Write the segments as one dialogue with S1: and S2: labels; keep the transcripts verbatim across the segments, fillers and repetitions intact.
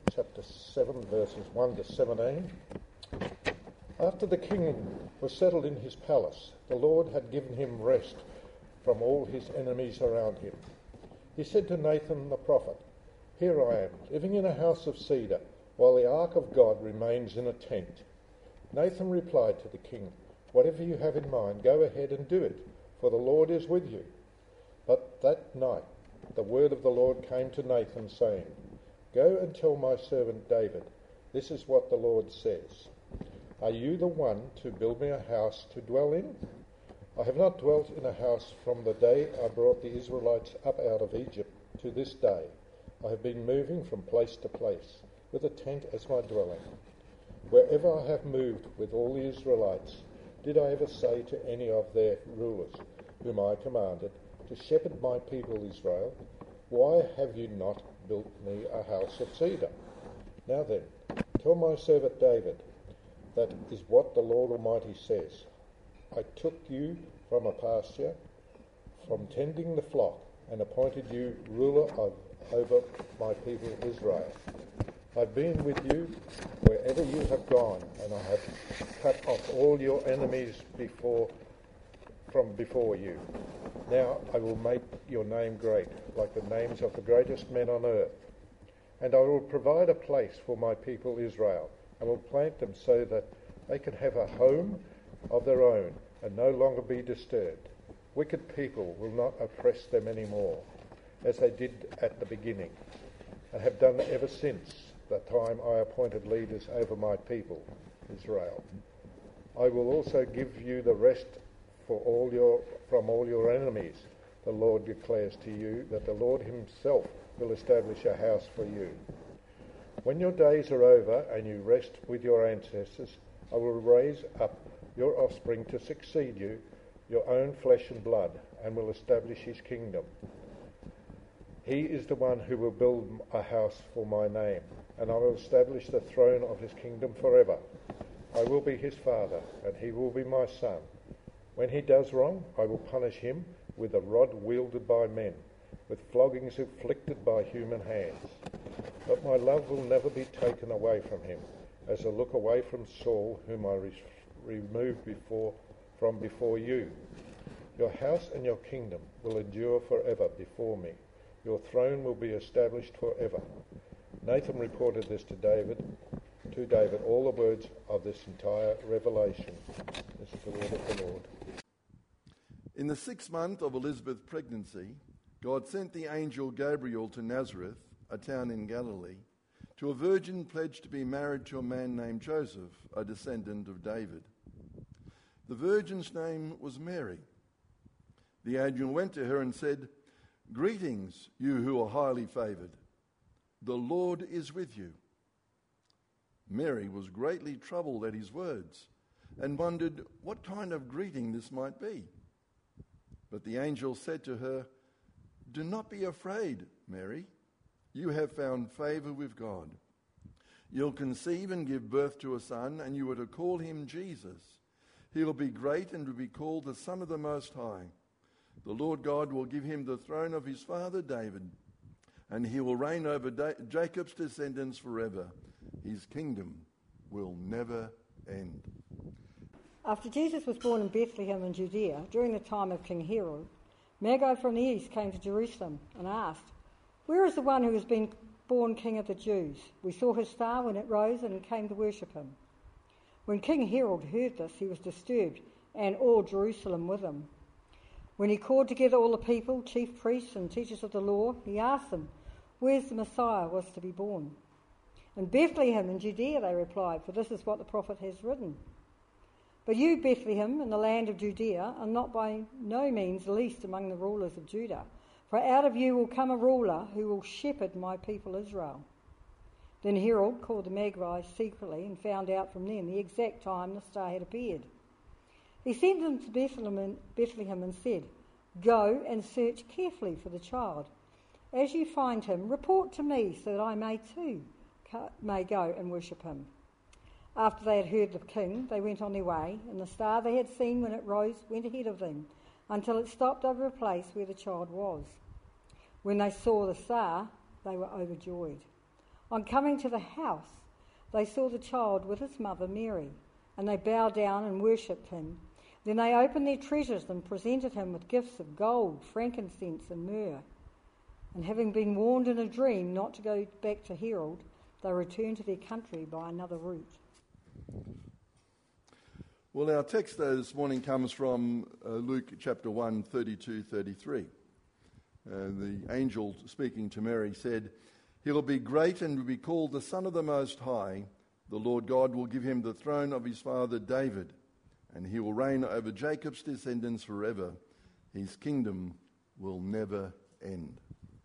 S1: chapter seven, verses one to seventeen. After the king was settled in his palace, the Lord had given him rest from all his enemies around him. He said to Nathan the prophet, "Here I am, living in a house of cedar, while the ark of God remains in a tent." Nathan replied to the king, "Whatever you have in mind, go ahead and do it, for the Lord is with you." But that night the word of the Lord came to Nathan, saying, "Go and tell my servant David, this is what the Lord says. Are you the one to build me a house to dwell in? I have not dwelt in a house from the day I brought the Israelites up out of Egypt to this day. I have been moving from place to place, with a tent as my dwelling. Wherever I have moved with all the Israelites, did I ever say to any of their rulers, whom I commanded, to shepherd my people Israel, why have you not built me a house of cedar? Now then, tell my servant David, that is what the Lord Almighty says. I took you from a pasture, from tending the flock, and appointed you ruler of, over my people Israel. I've been with you wherever you have gone, and I have cut off all your enemies before from before you. Now I will make your name great, like the names of the greatest men on earth. And I will provide a place for my people Israel, and will plant them so that they can have a home of their own and no longer be disturbed. Wicked people will not oppress them anymore, as they did at the beginning, and have done ever since the time I appointed leaders over my people Israel. I will also give you the rest for all your from all your enemies. The Lord declares to you that the Lord himself will establish a house for you. When your days are over and you rest with your ancestors, I will raise up your offspring to succeed you, your own flesh and blood, and will establish his kingdom. He is the one who will build a house for my name, and I will establish the throne of his kingdom forever. I will be his father, and he will be my son. When he does wrong, I will punish him with a rod wielded by men, with floggings inflicted by human hands. But my love will never be taken away from him, as I look away from Saul, whom I re- removed before, from before you. Your house and your kingdom will endure forever before me. Your throne will be established forever." Nathan reported this to David, to David, all the words of this entire revelation. This is the word of the Lord.
S2: In the sixth month of Elizabeth's pregnancy, God sent the angel Gabriel to Nazareth, a town in Galilee, to a virgin pledged to be married to a man named Joseph, a descendant of David. The virgin's name was Mary. The angel went to her and said, "Greetings, you who are highly favoured. The Lord is with you." Mary was greatly troubled at his words and wondered what kind of greeting this might be. But the angel said to her, "Do not be afraid, Mary. You have found favour with God. You'll conceive and give birth to a son, and you are to call him Jesus. He will be great and will be called the Son of the Most High. The Lord God will give him the throne of his father David, and he will reign over da- Jacob's descendants forever. His kingdom will never end."
S3: After Jesus was born in Bethlehem in Judea, during the time of King Herod, Magi from the east came to Jerusalem and asked, "Where is the one who has been born King of the Jews? We saw his star when it rose and came to worship him." When King Herod heard this, he was disturbed, and all Jerusalem with him. When he called together all the people, chief priests and teachers of the law, he asked them where the Messiah was to be born. "In Bethlehem in Judea," they replied, "for this is what the prophet has written. But you, Bethlehem, in the land of Judea, are not by no means least among the rulers of Judah, for out of you will come a ruler who will shepherd my people Israel." Then Herod called the Magi secretly and found out from them the exact time the star had appeared. He sent them to Bethlehem and said, "Go and search carefully for the child. As you find him, report to me so that I may too may go and worship him." After they had heard the king, they went on their way, and the star they had seen when it rose went ahead of them until it stopped over a place where the child was. When they saw the star, they were overjoyed. On coming to the house, they saw the child with his mother Mary, and they bowed down and worshipped him. Then they opened their treasures and presented him with gifts of gold, frankincense and myrrh. And having been warned in a dream not to go back to Herod, they returned to their country by another route.
S2: Well, our text this morning comes from uh, Luke chapter one, thirty-two, thirty-three. Uh, the angel speaking to Mary said, "He will be great and will be called the Son of the Most High. The Lord God will give him the throne of his father David, and he will reign over Jacob's descendants forever. His kingdom will never end."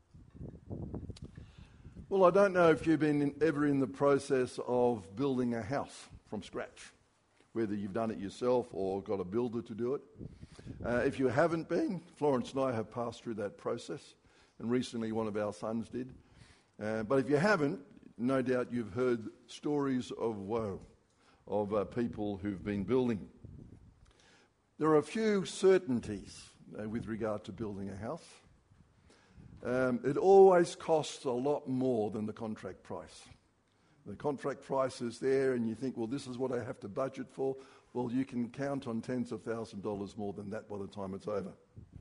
S2: Well, I don't know if you've been in, ever in the process of building a house from scratch, whether you've done it yourself or got a builder to do it. Uh, if you haven't been, Florence and I have passed through that process, and recently one of our sons did. Uh, but if you haven't, no doubt you've heard stories of woe of uh, people who've been building. There are a few certainties uh, with regard to building a house. Um, it always costs a lot more than the contract price. The contract price is there and you think, well, this is what I have to budget for. Well, you can count on tens of thousands of dollars more than that by the time it's over.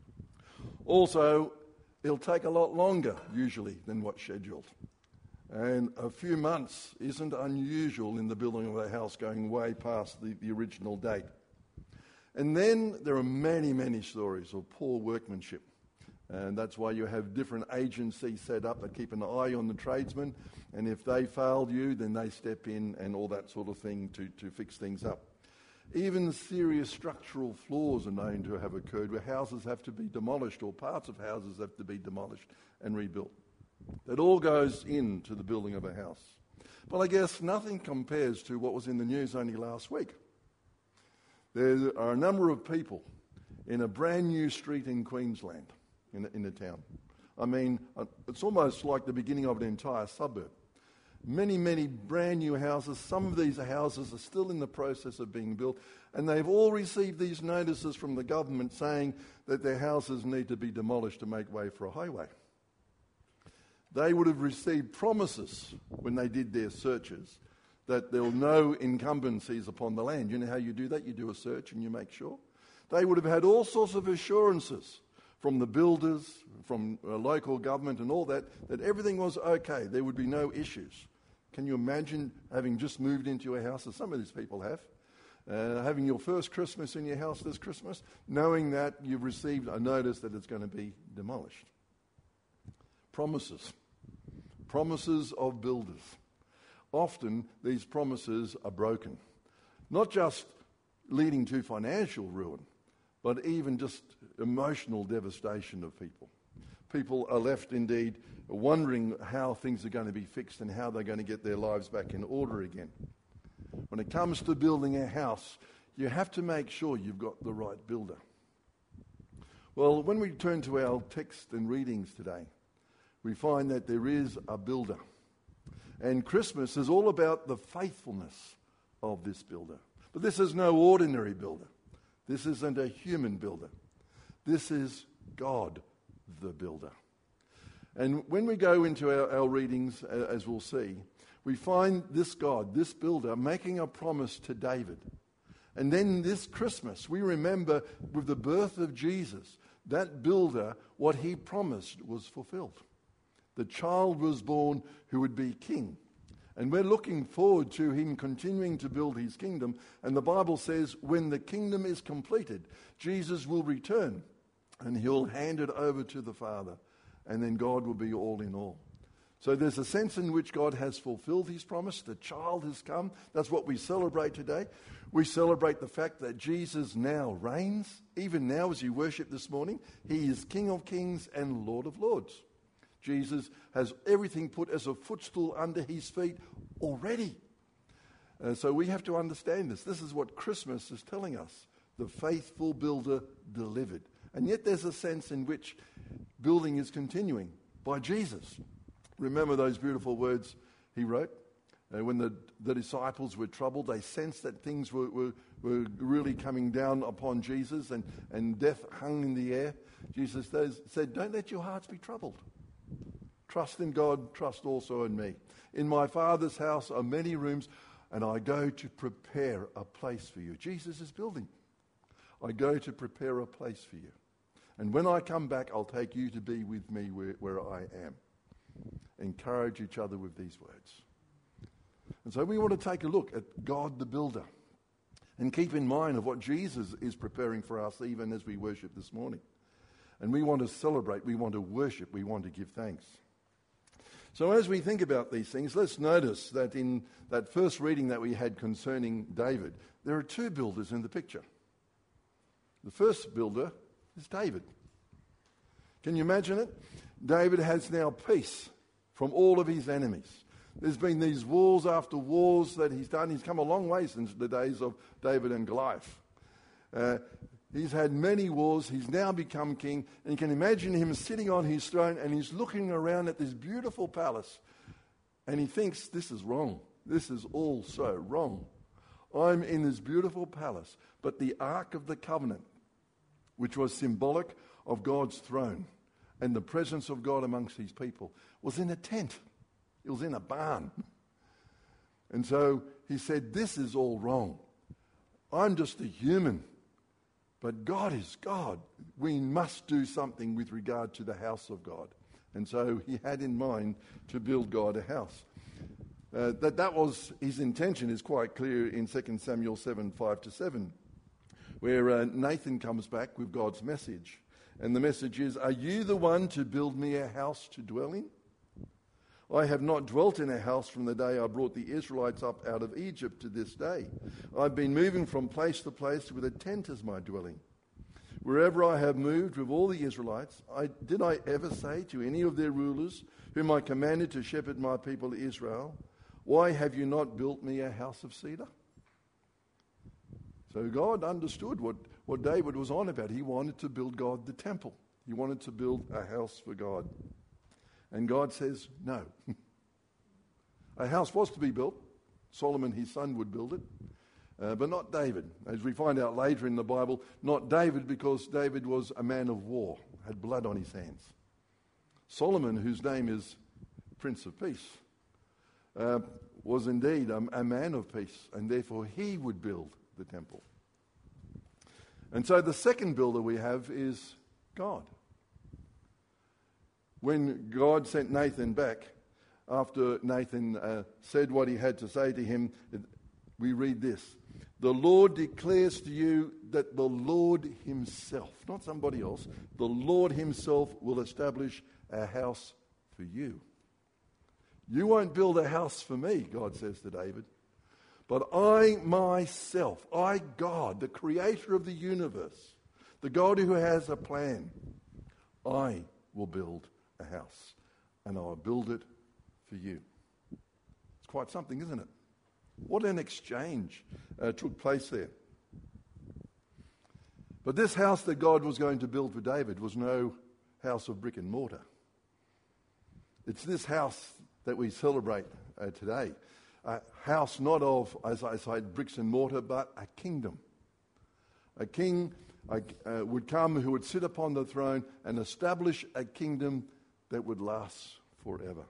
S2: Also, it'll take a lot longer, usually, than what's scheduled. And a few months isn't unusual in the building of a house, going way past the, the original date. And then there are many, many stories of poor workmanship. And that's why you have different agencies set up that keep an eye on the tradesmen. And if they fail you, then they step in and all that sort of thing to, to fix things up. Even serious structural flaws are known to have occurred where houses have to be demolished or parts of houses have to be demolished and rebuilt. That all goes into the building of a house. But I guess nothing compares to what was in the news only last week. There are a number of people in a brand new street in Queensland, in a, in a town. I mean, it's almost like the beginning of an entire suburb. Many, many brand new houses. Some of these houses are still in the process of being built, and they've all received these notices from the government saying that their houses need to be demolished to make way for a highway. They would have received promises when they did their searches that there were no incumbencies upon the land. You know how you do that? You do a search and you make sure. They would have had all sorts of assurances from the builders, from uh, local government and all that, that everything was okay. There would be no issues. Can you imagine having just moved into a house, as some of these people have, uh, having your first Christmas in your house this Christmas, knowing that you've received a notice that it's going to be demolished? Promises. Promises of builders. Often these promises are broken. Not just leading to financial ruin, but even just emotional devastation of people. People are left indeed wondering how things are going to be fixed and how they're going to get their lives back in order again. When it comes to building a house, you have to make sure you've got the right builder. Well, when we turn to our text and readings today, we find that there is a builder. And Christmas is all about the faithfulness of this builder. But this is no ordinary builder. This isn't a human builder. This is God, the builder. And when we go into our, our readings, as we'll see, we find this God, this builder, making a promise to David. And then this Christmas, we remember with the birth of Jesus, that builder, what he promised was fulfilled. The child was born who would be king. And we're looking forward to him continuing to build his kingdom. And the Bible says when the kingdom is completed, Jesus will return and he'll hand it over to the Father. And then God will be all in all. So there's a sense in which God has fulfilled his promise. The child has come. That's what we celebrate today. We celebrate the fact that Jesus now reigns. Even now as you worship this morning, he is King of Kings and Lord of Lords. Jesus has everything put as a footstool under his feet already. Uh, so we have to understand this. This is what Christmas is telling us. The faithful builder delivered. And yet there's a sense in which building is continuing by Jesus. Remember those beautiful words he wrote? Uh, when the, the disciples were troubled, they sensed that things were, were, were really coming down upon Jesus and, and death hung in the air. Jesus said, don't let your hearts be troubled. Trust in God, trust also in me. In my Father's house are many rooms, and I go to prepare a place for you. Jesus is building. I go to prepare a place for you. And when I come back, I'll take you to be with me where, where I am. Encourage each other with these words. And so we want to take a look at God the builder and keep in mind of what Jesus is preparing for us even as we worship this morning. And we want to celebrate, we want to worship, we want to give thanks. So as we think about these things, let's notice that in that first reading that we had concerning David, there are two builders in the picture. The first builder is David. Can you imagine it? David has now peace from all of his enemies. There's been these wars after wars that he's done. He's come a long way since the days of David and Goliath. Uh, he's had many wars. He's now become king. And you can imagine him sitting on his throne and he's looking around at this beautiful palace. And he thinks, this is wrong. This is all so wrong. I'm in this beautiful palace. But the Ark of the Covenant, which was symbolic of God's throne and the presence of God amongst his people, was in a tent. It was in a barn. And so he said, this is all wrong. I'm just a human. But God is God. We must do something with regard to the house of God. And so he had in mind to build God a house. Uh, that that was his intention is quite clear in Second Samuel seven, five to seven, where uh, Nathan comes back with God's message. And the message is, are you the one to build me a house to dwell in? I have not dwelt in a house from the day I brought the Israelites up out of Egypt to this day. I've been moving from place to place with a tent as my dwelling. Wherever I have moved with all the Israelites, I, did I ever say to any of their rulers, whom I commanded to shepherd my people Israel, why have you not built me a house of cedar? So God understood what, what David was on about. He wanted to build God the temple. He wanted to build a house for God. And God says, no. A house was to be built. Solomon, his son, would build it. Uh, but not David. As we find out later in the Bible, not David, because David was a man of war, had blood on his hands. Solomon, whose name is Prince of Peace, uh, was indeed a, a man of peace, and therefore he would build the temple. And so the second builder we have is God. When God sent Nathan back, after Nathan uh, said what he had to say to him, we read this. The Lord declares to you that the Lord himself, not somebody else, the Lord himself will establish a house for you. You won't build a house for me, God says to David, but I myself, I God, the creator of the universe, the God who has a plan, I will build a house, and I'll build it for you. It's quite something, isn't it? What an exchange uh, took place there. But this house that God was going to build for David was no house of brick and mortar. It's this house that we celebrate uh, today. A house not of, as I said, bricks and mortar, but a kingdom. A king uh, uh, would come who would sit upon the throne and establish a kingdom that would last forever.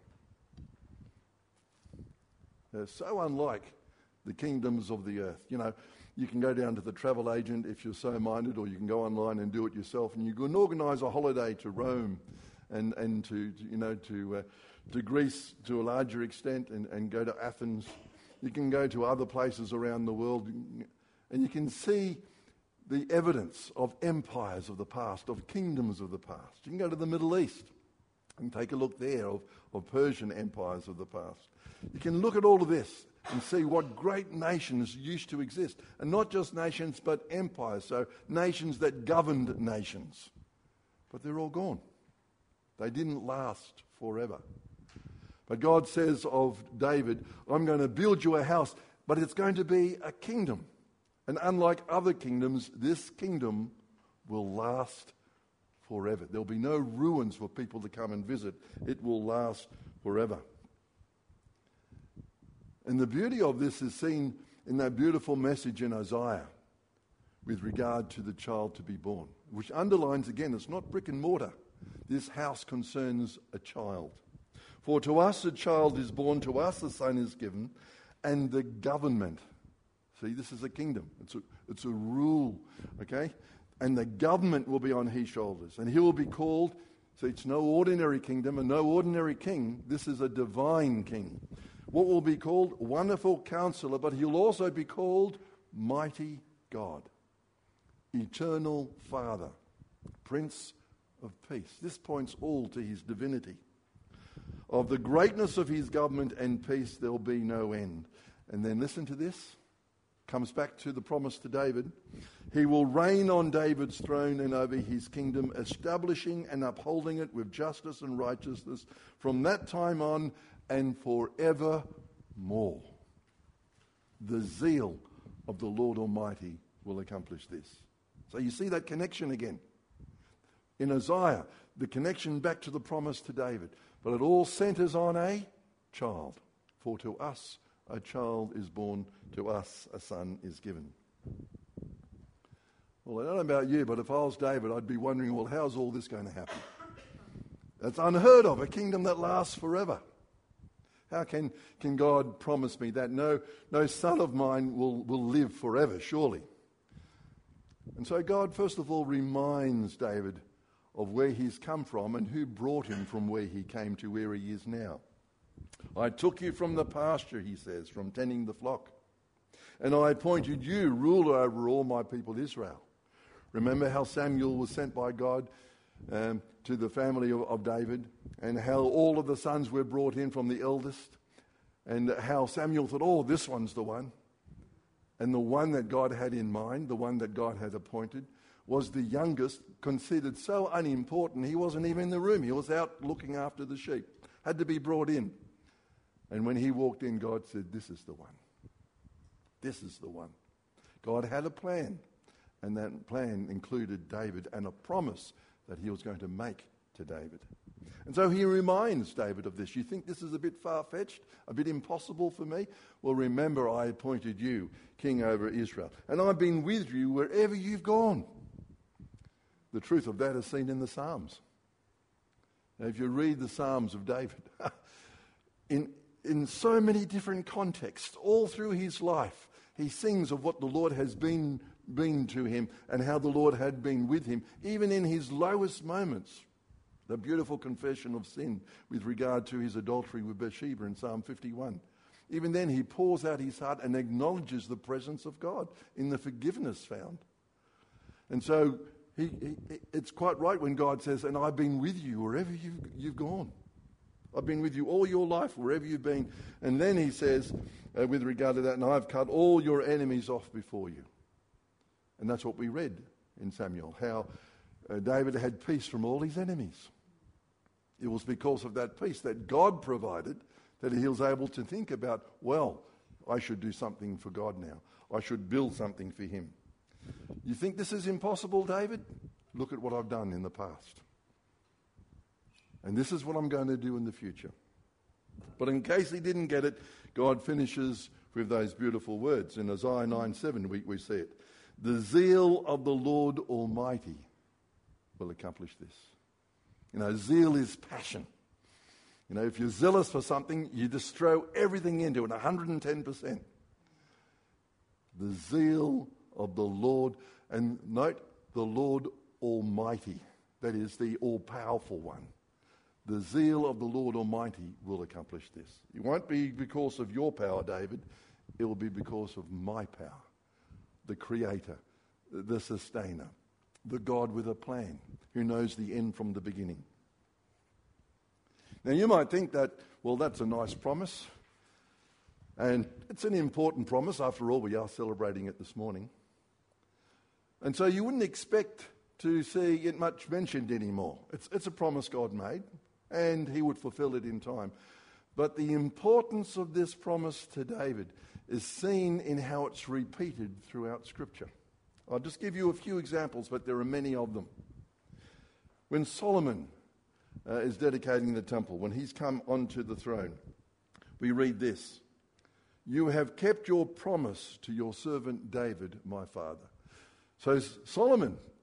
S2: They're so unlike the kingdoms of the earth. You know, you can go down to the travel agent if you're so minded, or you can go online and do it yourself, and you can organise a holiday to Rome and, and to, you know, to uh, to Greece to a larger extent, and, and go to Athens. You can go to other places around the world, and you can see the evidence of empires of the past, of kingdoms of the past. You can go to the Middle East and take a look there of, of Persian empires of the past. You can look at all of this and see what great nations used to exist. And not just nations, but empires. So nations that governed nations. But they're all gone. They didn't last forever. But God says of David, I'm going to build you a house, but it's going to be a kingdom. And unlike other kingdoms, this kingdom will last forever. There'll be no ruins for people to come and visit. It will last forever. And the beauty of this is seen in that beautiful message in Isaiah with regard to the child to be born, which underlines again, it's not brick and mortar. This house concerns a child. For to us a child is born, to us a son is given, and the government. See, this is a kingdom. It's a, it's a rule, okay? And the government will be on his shoulders. And he will be called, so it's no ordinary kingdom and no ordinary king. This is a divine king. What will be called? Wonderful Counselor, but he'll also be called Mighty God, Eternal Father, Prince of Peace. This points all to his divinity. Of the greatness of his government and peace, there'll be no end. And then listen to this. Comes back to the promise to David. He will reign on David's throne and over his kingdom, establishing and upholding it with justice and righteousness from that time on and forevermore. The zeal of the Lord Almighty will accomplish this. So you see that connection again. In Isaiah, the connection back to the promise to David. But it all centers on a child. For to us a child is born, to us a son is given. Well, I don't know about you, but if I was David, I'd be wondering, well, how's all this going to happen? It's unheard of, a kingdom that lasts forever. How can, can God promise me that? No, no son of mine will, will live forever, surely. And so God, first of all, reminds David of where he's come from and who brought him from where he came to where he is now. I took you from the pasture, he says, from tending the flock. And I appointed you ruler over all my people Israel. Remember how Samuel was sent by God um, to the family of, of David, and how all of the sons were brought in from the eldest, and how Samuel thought, oh, this one's the one. And the one that God had in mind, the one that God had appointed, was the youngest, considered so unimportant, he wasn't even in the room. He was out looking after the sheep. Had to be brought in. And when he walked in, God said, this is the one. This is the one. God had a plan, and that plan included David and a promise that he was going to make to David. And so he reminds David of this. You think this is a bit far-fetched, a bit impossible for me? Well, remember, I appointed you king over Israel, and I've been with you wherever you've gone. The truth of that is seen in the Psalms. Now, if you read the Psalms of David, in, in so many different contexts, all through his life, he sings of what the Lord has been, been to him and how the Lord had been with him, even in his lowest moments. The beautiful confession of sin with regard to his adultery with Bathsheba in Psalm fifty-one. Even then, he pours out his heart and acknowledges the presence of God in the forgiveness found. And so, He, he, it's quite right when God says, and I've been with you wherever you've, you've gone. I've been with you all your life, wherever you've been. And then he says, uh, with regard to that, and I've cut all your enemies off before you. And that's what we read in Samuel, how uh, David had peace from all his enemies. It was because of that peace that God provided that he was able to think about, well, I should do something for God now. I should build something for him. You think this is impossible, David? Look at what I've done in the past. And this is what I'm going to do in the future. But in case he didn't get it, God finishes with those beautiful words. In Isaiah nine seven, we, we see it. The zeal of the Lord Almighty will accomplish this. You know, zeal is passion. You know, if you're zealous for something, you just throw everything into it, one hundred ten percent. The zeal of the Lord, and note, the Lord Almighty, that is the all-powerful one. The zeal of the Lord Almighty will accomplish this. It won't be because of your power, David. It will be because of my power, the Creator, the Sustainer, the God with a plan, who knows the end from the beginning. Now you might think that, well, that's a nice promise, and it's an important promise. After all, we are celebrating it this morning. And so you wouldn't expect to see it much mentioned anymore. It's, it's a promise God made, and he would fulfill it in time. But the importance of this promise to David is seen in how it's repeated throughout Scripture. I'll just give you a few examples, but there are many of them. When Solomon uh, is dedicating the temple, when he's come onto the throne, we read this: "You have kept your promise to your servant David, my father." So Solomon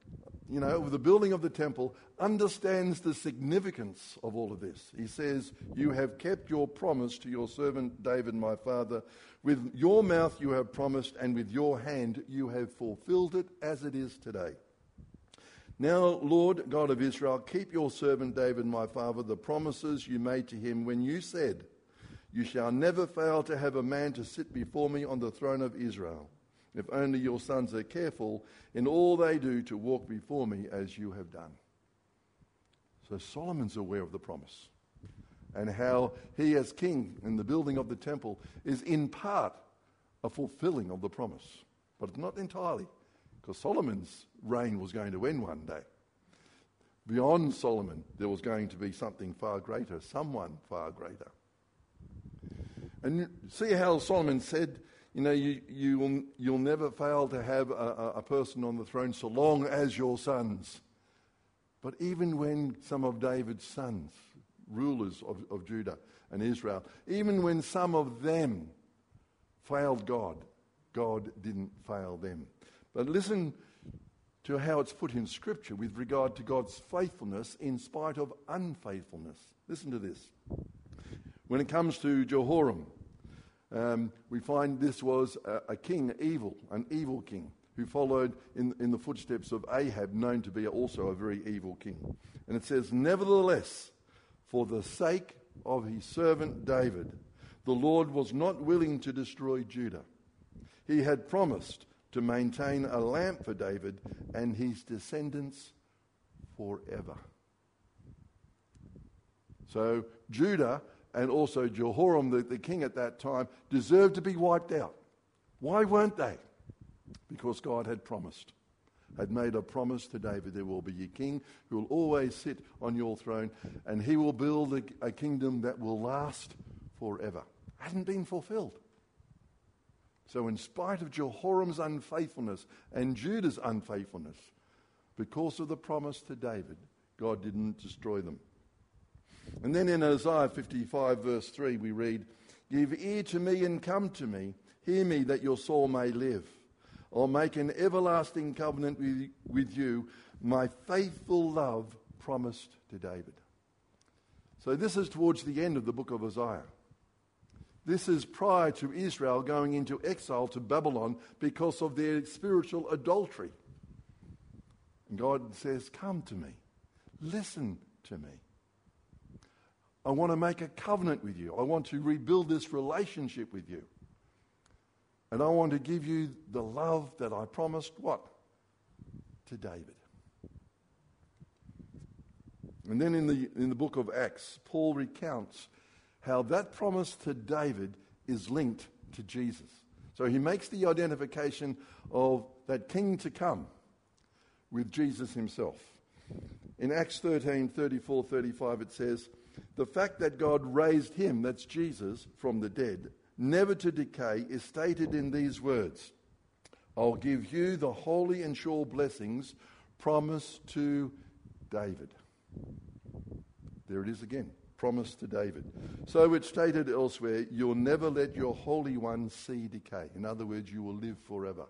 S2: you know, with the building of the temple, understands the significance of all of this. He says, you have kept your promise to your servant David, my father. With your mouth you have promised, and with your hand you have fulfilled it as it is today. Now, Lord God of Israel, keep your servant David, my father, the promises you made to him when you said, you shall never fail to have a man to sit before me on the throne of Israel, if only your sons are careful in all they do to walk before me as you have done. So Solomon's aware of the promise and how he as king in the building of the temple is in part a fulfilling of the promise, but not entirely, because Solomon's reign was going to end one day. Beyond Solomon, there was going to be something far greater, someone far greater. And see how Solomon said, you know, you, you will, you'll never fail to have a, a person on the throne so long as your sons. But even when some of David's sons, rulers of, of Judah and Israel, even when some of them failed God, God didn't fail them. But listen to how it's put in Scripture with regard to God's faithfulness in spite of unfaithfulness. Listen to this. When it comes to Jehoram, um, we find this was a, a king, evil, an evil king, who followed in, in the footsteps of Ahab, known to be also a very evil king. And it says, nevertheless, for the sake of his servant David, the Lord was not willing to destroy Judah. He had promised to maintain a lamp for David and his descendants forever. So Judah and also Jehoram, the, the king at that time, deserved to be wiped out. Why weren't they? Because God had promised, had made a promise to David, there will be a king who will always sit on your throne, and he will build a, a kingdom that will last forever. Hadn't been fulfilled. So in spite of Jehoram's unfaithfulness and Judah's unfaithfulness, because of the promise to David, God didn't destroy them. And then in Isaiah fifty-five verse three we read, give ear to me and come to me, hear me that your soul may live. I'll make an everlasting covenant with, with you, my faithful love promised to David. So this is towards the end of the book of Isaiah. This is prior to Israel going into exile to Babylon because of their spiritual adultery. And God says, come to me. Listen to me. I want to make a covenant with you. I want to rebuild this relationship with you. And I want to give you the love that I promised, what? To David. And then in the, in the book of Acts, Paul recounts how that promise to David is linked to Jesus. So he makes the identification of that king to come with Jesus himself. In Acts thirteen, thirty-four, thirty-five it says, the fact that God raised him, that's Jesus, from the dead, never to decay, is stated in these words, I'll give you the holy and sure blessings promised to David. There it is again. Promise to David. So it's stated elsewhere, you'll never let your Holy One see decay. In other words, you will live forever.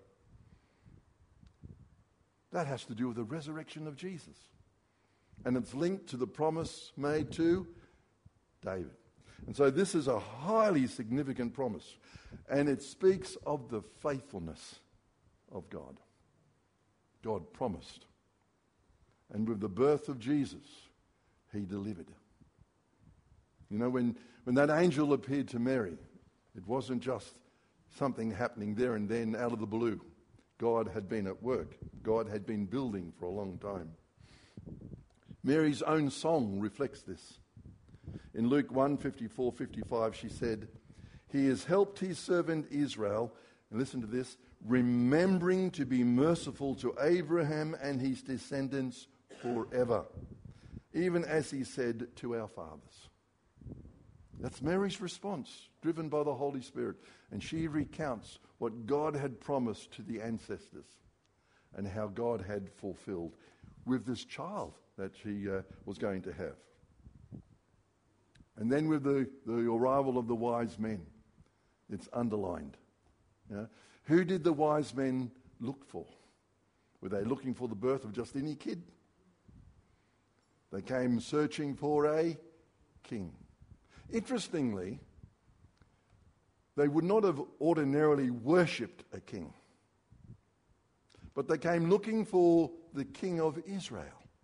S2: That has to do with the resurrection of Jesus. And it's linked to the promise made to David. And so this is a highly significant promise. And it speaks of the faithfulness of God. God promised. And with the birth of Jesus, he delivered. You know, when, when that angel appeared to Mary, it wasn't just something happening there and then out of the blue. God had been at work. God had been building for a long time. Mary's own song reflects this. In Luke one, fifty-four, fifty-five, she said, he has helped his servant Israel, and listen to this, remembering to be merciful to Abraham and his descendants forever, even as he said to our fathers. That's Mary's response, driven by the Holy Spirit. And she recounts what God had promised to the ancestors and how God had fulfilled with this child that she uh, was going to have. And then with the, the arrival of the wise men, it's underlined. You know, who did the wise men look for? Were they looking for the birth of just any kid? They came searching for a king. Interestingly, they would not have ordinarily worshipped a king, but they came looking for the king of Israel.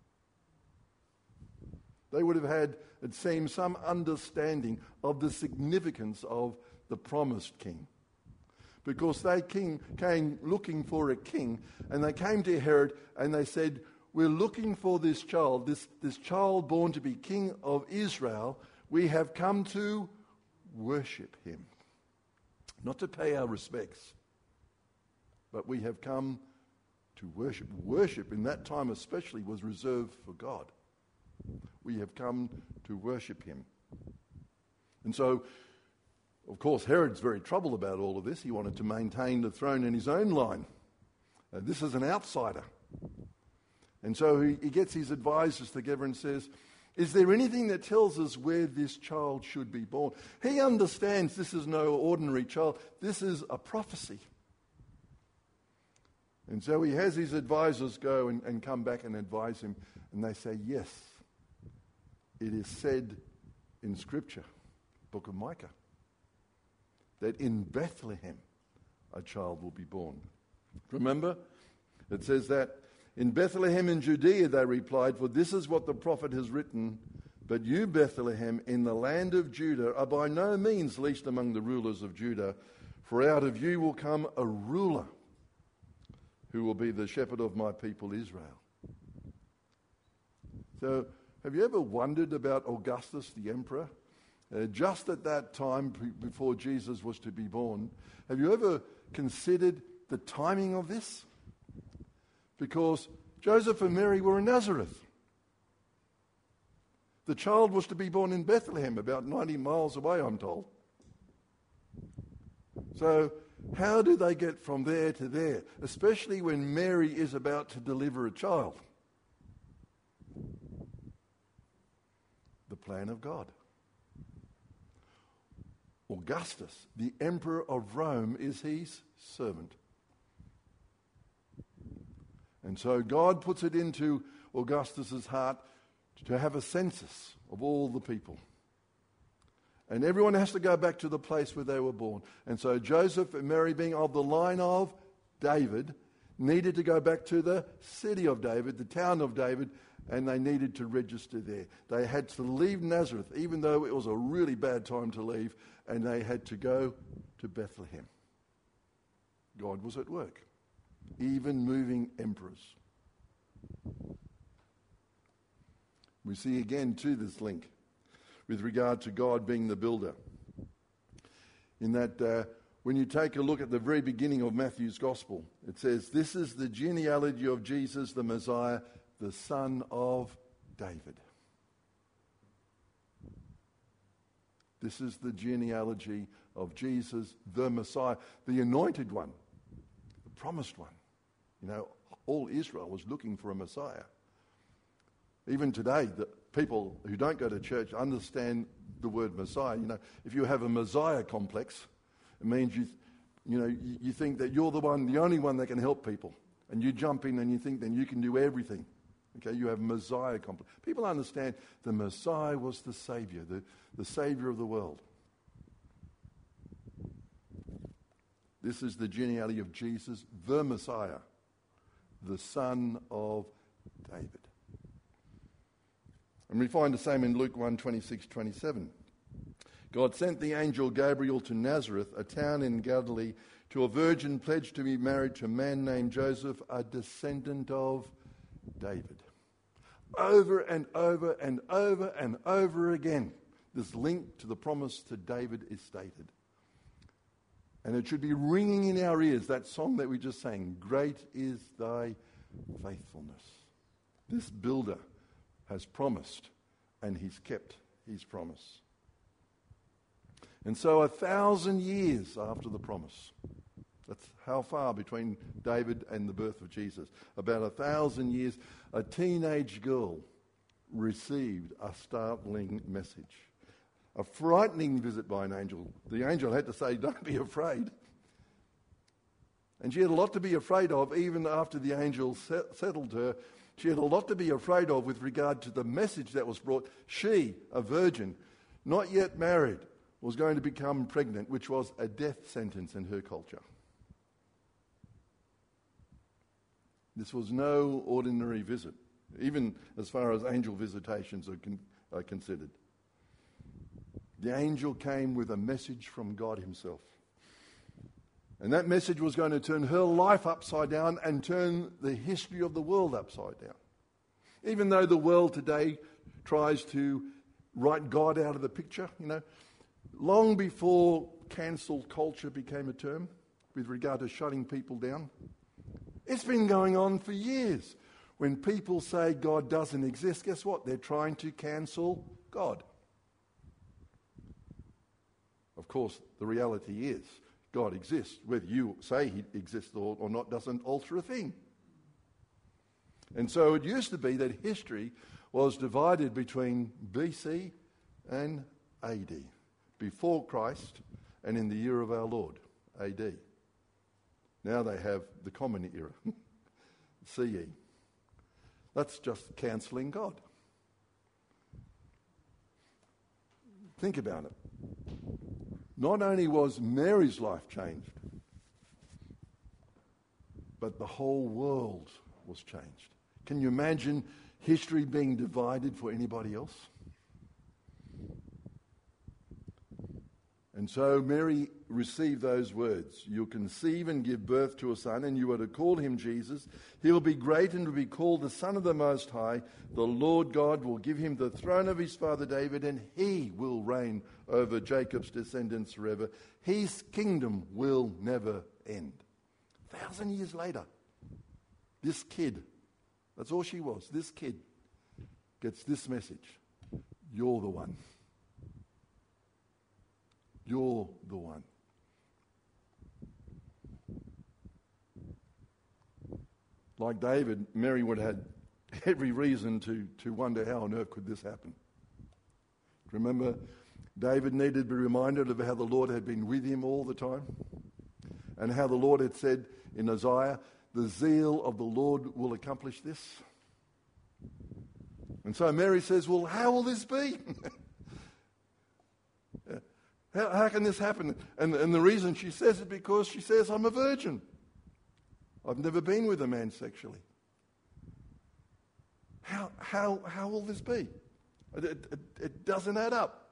S2: They would have had, it seems, some understanding of the significance of the promised king. Because they king, came looking for a king, and they came to Herod and they said, we're looking for this child, this, this child born to be king of Israel. We have come to worship him. Not to pay our respects, but we have come to worship. Worship in that time especially was reserved for God. We have come to worship him. And so, of course, Herod's very troubled about all of this. He wanted to maintain the throne in his own line. Uh, this is an outsider. And so he, he gets his advisors together and says, is there anything that tells us where this child should be born? He understands this is no ordinary child. This is a prophecy. And so he has his advisors go and, and come back and advise him. And they say, yes, it is said in Scripture, Book of Micah, that in Bethlehem a child will be born. Remember, it says that in Bethlehem in Judea, they replied, for this is what the prophet has written, but you, Bethlehem, in the land of Judah, are by no means least among the rulers of Judah, for out of you will come a ruler who will be the shepherd of my people Israel. So, have you ever wondered about Augustus, the emperor? Uh, just at that time, p- before Jesus was to be born, have you ever considered the timing of this? Because Joseph and Mary were in Nazareth. The child was to be born in Bethlehem, about ninety miles away, I'm told. So, how do they get from there to there? Especially when Mary is about to deliver a child. The plan of God. Augustus, the emperor of Rome, is his servant. And so God puts it into Augustus's heart to have a census of all the people. And everyone has to go back to the place where they were born. And so Joseph and Mary, being of the line of David, needed to go back to the city of David, the town of David, and they needed to register there. They had to leave Nazareth, even though it was a really bad time to leave, and they had to go to Bethlehem. God was at work, even moving emperors. We see again, too, this link with regard to God being the builder. In that, uh, when you take a look at the very beginning of Matthew's Gospel, it says, this is the genealogy of Jesus, the Messiah, the son of David. This is the genealogy of Jesus, the Messiah, the anointed one, the promised one. You know, all Israel was looking for a Messiah. Even today, the people who don't go to church understand the word Messiah. You know, if you have a Messiah complex, it means you, you know, you, you think that you're the one, the only one that can help people, and you jump in and you think then you can do everything. Okay, you have Messiah complex. People understand the Messiah was the Savior, the, the Savior of the world. This is the genealogy of Jesus, the Messiah, the son of David. And we find the same in Luke one, twenty-six, twenty-seven. God sent the angel Gabriel to Nazareth, a town in Galilee, to a virgin pledged to be married to a man named Joseph, a descendant of David. Over and over and over and over again, this link to the promise to David is stated. And it should be ringing in our ears, that song that we just sang, Great is thy faithfulness. This builder has promised, and he's kept his promise. And so a thousand years after the promise, that's how far between David and the birth of Jesus, about a thousand years, a teenage girl received a startling message. A frightening visit by an angel. The angel had to say, don't be afraid. And she had a lot to be afraid of even after the angel set- settled her. She had a lot to be afraid of with regard to the message that was brought. She, a virgin, not yet married, was going to become pregnant, which was a death sentence in her culture. This was no ordinary visit, even as far as angel visitations are, con- are considered. The angel came with a message from God himself. And that message was going to turn her life upside down and turn the history of the world upside down. Even though the world today tries to write God out of the picture, you know, long before cancel culture became a term with regard to shutting people down, it's been going on for years. When people say God doesn't exist, guess what? They're trying to cancel God. Of course, the reality is God exists. Whether you say he exists or, or not doesn't alter a thing. And so it used to be that history was divided between B C and A D, before Christ and in the year of our Lord, A D. Now they have the common era, C E. That's just cancelling God. Think about it. Not only was Mary's life changed, but the whole world was changed. Can you imagine history being divided for anybody else? And so Mary received those words. You'll conceive and give birth to a son, and you are to call him Jesus. He will be great and will be called the Son of the Most High. The Lord God will give him the throne of his father David, and he will reign over Jacob's descendants forever. His kingdom will never end. A thousand years later, this kid, that's all she was, this kid gets this message. You're the one. You're the one. Like David, Mary would have had every reason to, to wonder how on earth could this happen. Remember, David needed to be reminded of how the Lord had been with him all the time, and how the Lord had said in Isaiah, the zeal of the Lord will accomplish this. And so Mary says, well, how will this be? How, how can this happen? And, and the reason she says it because she says, I'm a virgin. I've never been with a man sexually. How, how, how will this be? It, it, it doesn't add up.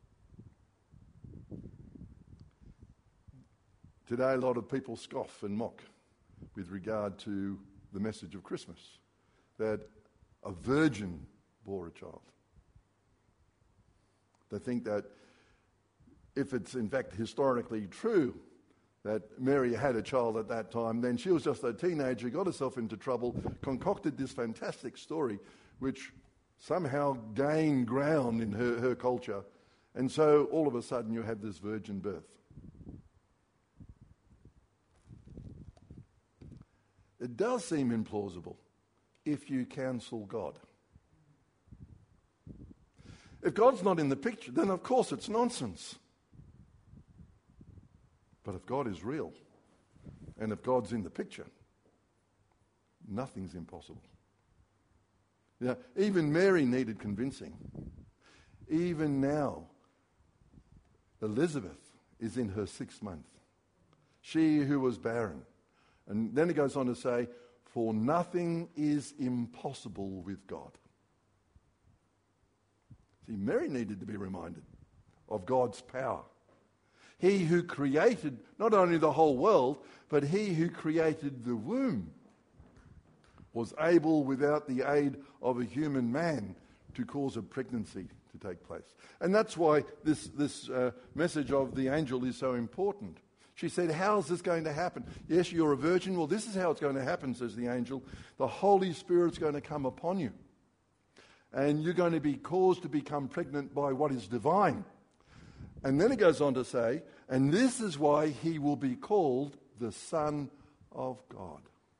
S2: Today, a lot of people scoff and mock with regard to the message of Christmas, that a virgin bore a child. They think that if it's in fact historically true that Mary had a child at that time, then she was just a teenager, got herself into trouble, concocted this fantastic story which somehow gained ground in her, her culture, and so all of a sudden you have this virgin birth. It does seem implausible if you cancel God. If God's not in the picture, then of course it's nonsense. But if God is real, and if God's in the picture, nothing's impossible. Yeah, even Mary needed convincing. Even now, Elizabeth is in her sixth month. She who was barren. And then it goes on to say, for nothing is impossible with God. See, Mary needed to be reminded of God's power. He who created not only the whole world, but he who created the womb was able, without the aid of a human man, to cause a pregnancy to take place. And that's why this, this uh, message of the angel is so important. She said, how is this going to happen? Yes, you're a virgin. Well, this is how it's going to happen, says the angel. The Holy Spirit's going to come upon you. And you're going to be caused to become pregnant by what is divine. And then it goes on to say, and this is why he will be called the Son of God.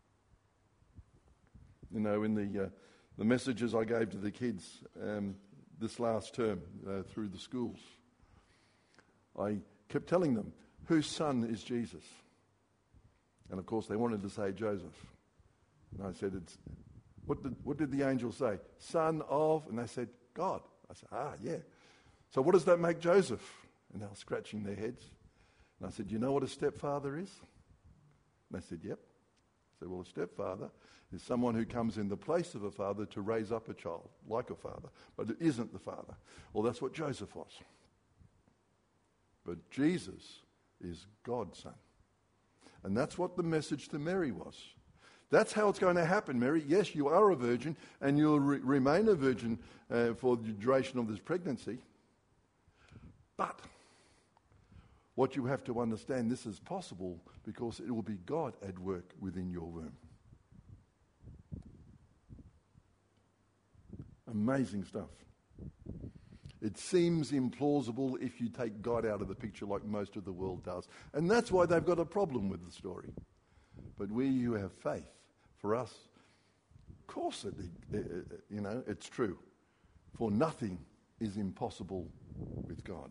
S2: You know, in the uh, the messages I gave to the kids um, this last term uh, through the schools, I kept telling them, whose son is Jesus? And of course they wanted to say Joseph. And I said, it's, what did, what did the angel say? Son of, and they said, God. I said, ah, yeah. So what does that make Joseph? And they were scratching their heads. And I said, you know what a stepfather is? And they said, yep. I said, well, a stepfather is someone who comes in the place of a father to raise up a child, like a father, but it isn't the father. Well, that's what Joseph was. But Jesus is God's son. And that's what the message to Mary was. That's how it's going to happen, Mary. Yes, you are a virgin, and you'll re- remain a virgin uh, for the duration of this pregnancy. But what you have to understand, this is possible because it will be God at work within your womb. Amazing stuff. It seems implausible if you take God out of the picture like most of the world does. And that's why they've got a problem with the story. But we who have faith, for us, of course, it, it, you know, it's true. For nothing is impossible with God.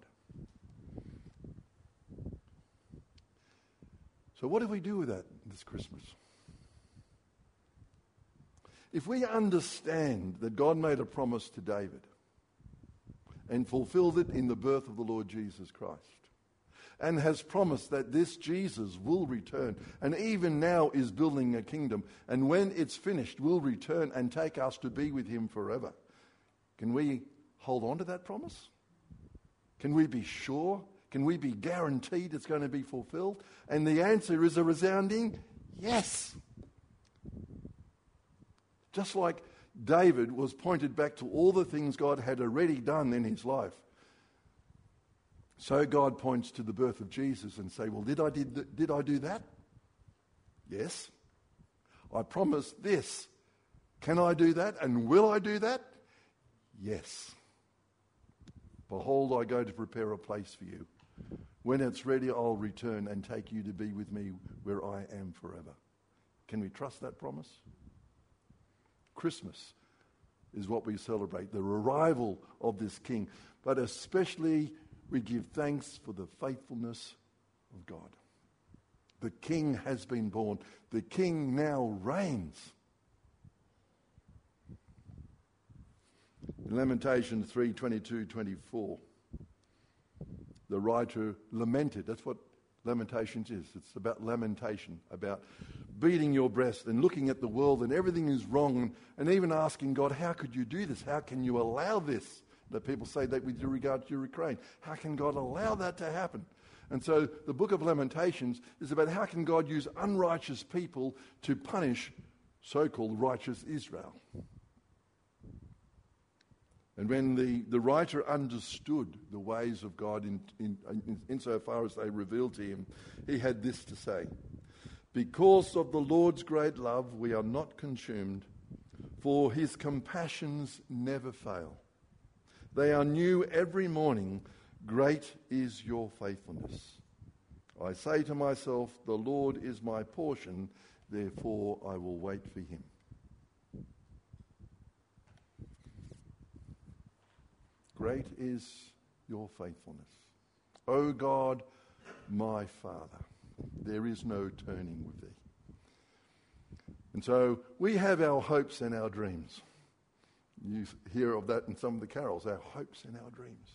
S2: So what do we do with that this Christmas? If we understand that God made a promise to David and fulfilled it in the birth of the Lord Jesus Christ, and has promised that this Jesus will return, and even now is building a kingdom, and when it's finished will return and take us to be with him forever, can we hold on to that promise? Can we be sure? Can we be guaranteed it's going to be fulfilled? And the answer is a resounding yes. Just like David was pointed back to all the things God had already done in his life, so God points to the birth of Jesus and say, well, did I, did, did I do that? Yes. I promised this. Can I do that? And will I do that? Yes. Behold, I go to prepare a place for you. When it's ready, I'll return and take you to be with me where I am forever. Can we trust that promise? Christmas is what we celebrate, the arrival of this King, but especially we give thanks for the faithfulness of God. The King has been born. The King now reigns. In Lamentations three, twenty-two, twenty-four, the writer lamented. That's what Lamentations is. It's about lamentation, about beating your breast and looking at the world and everything is wrong, and even asking God, how could you do this? How can you allow this? That people say that with regard to Ukraine. How can God allow that to happen? And so the book of Lamentations is about how can God use unrighteous people to punish so-called righteous Israel. And when the, the writer understood the ways of God in, in, in, insofar as they revealed to him, he had this to say: because of the Lord's great love we are not consumed, for his compassions never fail. They are new every morning. Great is your faithfulness. I say to myself, the Lord is my portion, therefore I will wait for him. Great is your faithfulness. O God, my Father, there is no turning with thee. And so we have our hopes and our dreams. You hear of that in some of the carols, our hopes and our dreams.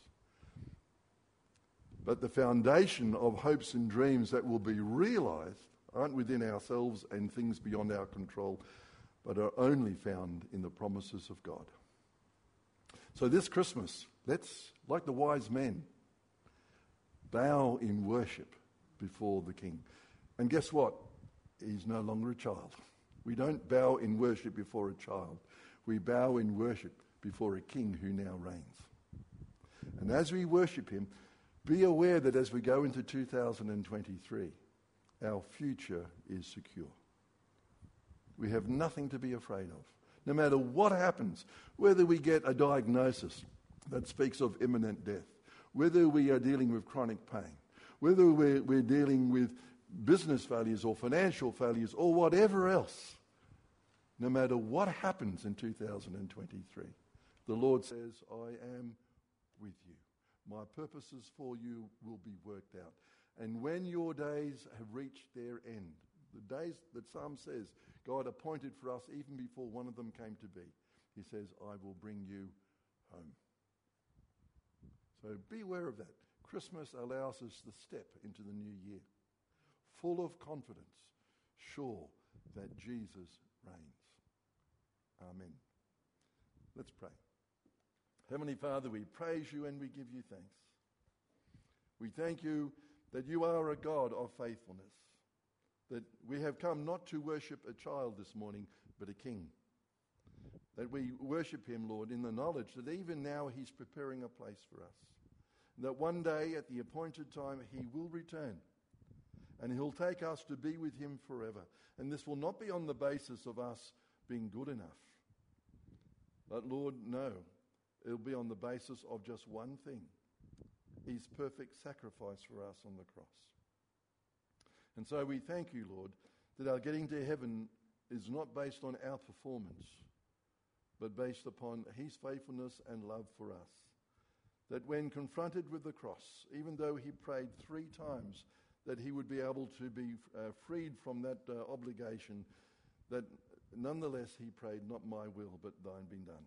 S2: But the foundation of hopes and dreams that will be realised aren't within ourselves and things beyond our control, but are only found in the promises of God. So this Christmas, let's, like the wise men, bow in worship before the King. And guess what? He's no longer a child. We don't bow in worship before a child. We bow in worship before a King who now reigns. And as we worship him, be aware that as we go into two thousand twenty-three, our future is secure. We have nothing to be afraid of. No matter what happens, whether we get a diagnosis that speaks of imminent death, whether we are dealing with chronic pain, whether we're, we're dealing with business failures or financial failures or whatever else, no matter what happens in two thousand twenty-three, the Lord says, I am with you. My purposes for you will be worked out. And when your days have reached their end, The days that Psalm says God appointed for us even before one of them came to be. He says, I will bring you home. So be aware of that. Christmas allows us the step into the new year, full of confidence, sure that Jesus reigns. Amen. Let's pray. Heavenly Father, we praise you and we give you thanks. We thank you that you are a God of faithfulness, that we have come not to worship a child this morning, but a king. That we worship him, Lord, in the knowledge that even now he's preparing a place for us. And that one day at the appointed time he will return and he'll take us to be with him forever. And this will not be on the basis of us being good enough. But Lord, no, it'll be on the basis of just one thing, his perfect sacrifice for us on the cross. And so we thank you, Lord, that our getting to heaven is not based on our performance, but based upon his faithfulness and love for us. That when confronted with the cross, even though he prayed three times that he would be able to be uh, freed from that uh, obligation, that nonetheless he prayed, not my will, but thine be done.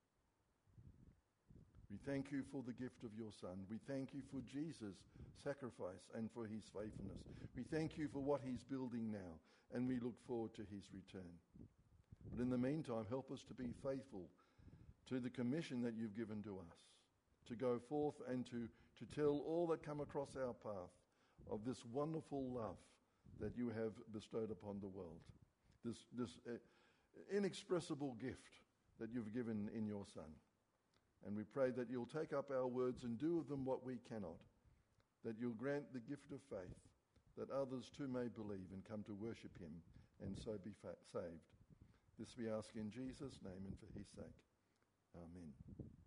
S2: We thank you for the gift of your Son. We thank you for Jesus' sacrifice and for his faithfulness. We thank you for what he's building now, and we look forward to his return. But in the meantime, help us to be faithful to the commission that you've given to us, to go forth and to, to tell all that come across our path of this wonderful love that you have bestowed upon the world, this, this uh, inexpressible gift that you've given in your Son. And we pray that you'll take up our words and do with them what we cannot, that you'll grant the gift of faith, that others too may believe and come to worship him and so be fa- saved. This we ask in Jesus' name and for his sake. Amen.